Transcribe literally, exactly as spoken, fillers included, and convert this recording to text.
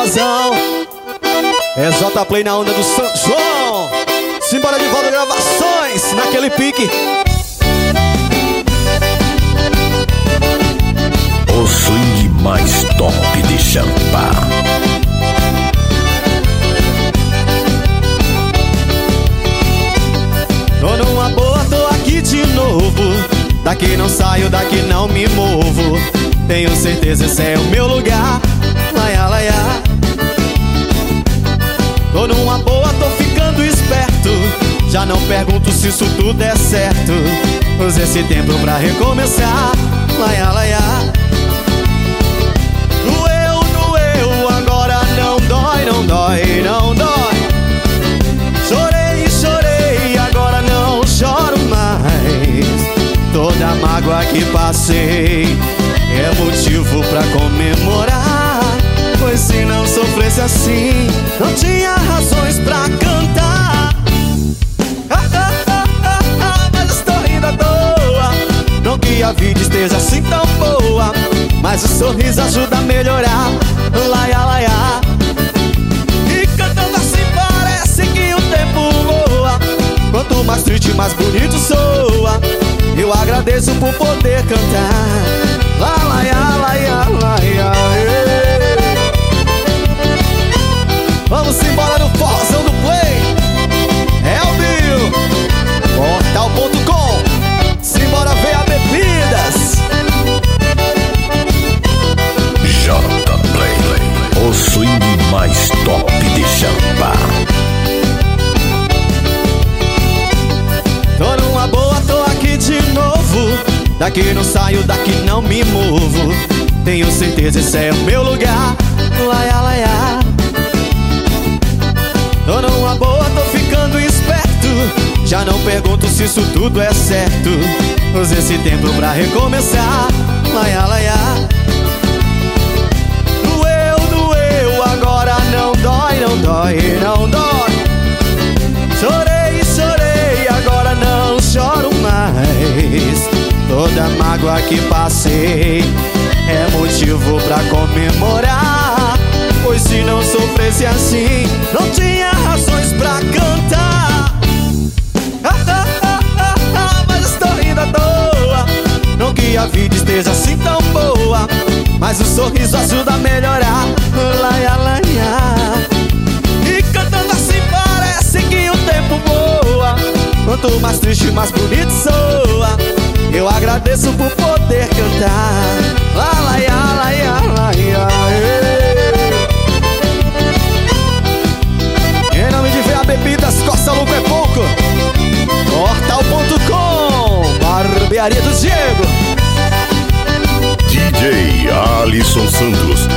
forrozão. É J Play na onda do São João. Simbora de volta, gravações naquele pique. O swing mais top de Champa. Tô numa boa, tô aqui de novo. Daqui não saio, daqui não me movo. Tenho certeza esse é o meu lugar. Laia, laia. Tô numa boa, tô ficando esperto. Já não pergunto se isso tudo é certo. Usa esse tempo pra recomeçar. Laia, laia. Doeu, doeu, agora não dói, não dói, não dói. Chorei, chorei, agora não choro mais. Toda a mágoa que passei é motivo pra comemorar. Pois se não sofresse assim, não tinha razões pra cantar. Ah, ah, ah, ah, ah, mas estou rindo à toa. Não que a vida esteja assim tão boa, mas o sorriso ajuda a melhorar. Laia, laia. E cantando assim parece que o tempo voa. Quanto mais triste, mais bonito soa. Eu agradeço por poder cantar. La, laia, laia, laia, ei. Vamos embora no forrozão do Play. É o Bill Portal ponto com. Simbora ver a bebidas. J Play, o swing mais top de Champa. Tô numa boa, tô aqui de novo. Daqui não saio, daqui não me movo. Tenho certeza esse é o meu lugar. Laia, laia. Tô numa boa, tô ficando esperto. Já não pergunto se isso tudo é certo. Usa esse tempo pra recomeçar. Laia, laia. Doeu, doeu, agora não dói, não dói, não dói. Chorei, chorei, agora não choro mais. Toda a mágoa que passei é motivo pra comemorar. Pois se não sofresse assim, não tinha razões pra cantar. Ah, ah, ah, ah, ah, mas estou rindo à toa. Não que a vida esteja assim tão boa, mas o sorriso ajuda a melhorar. Laia, laia. E cantando assim parece que o tempo voa. Quanto mais triste, mais bonito soa. Eu agradeço por poder cantar. La, laia, laia, laia, ei. Em nome de V A Bebidas, Costa Lucro é pouco. Portal ponto com, Barbearia do Diego. D J Alisson Santos,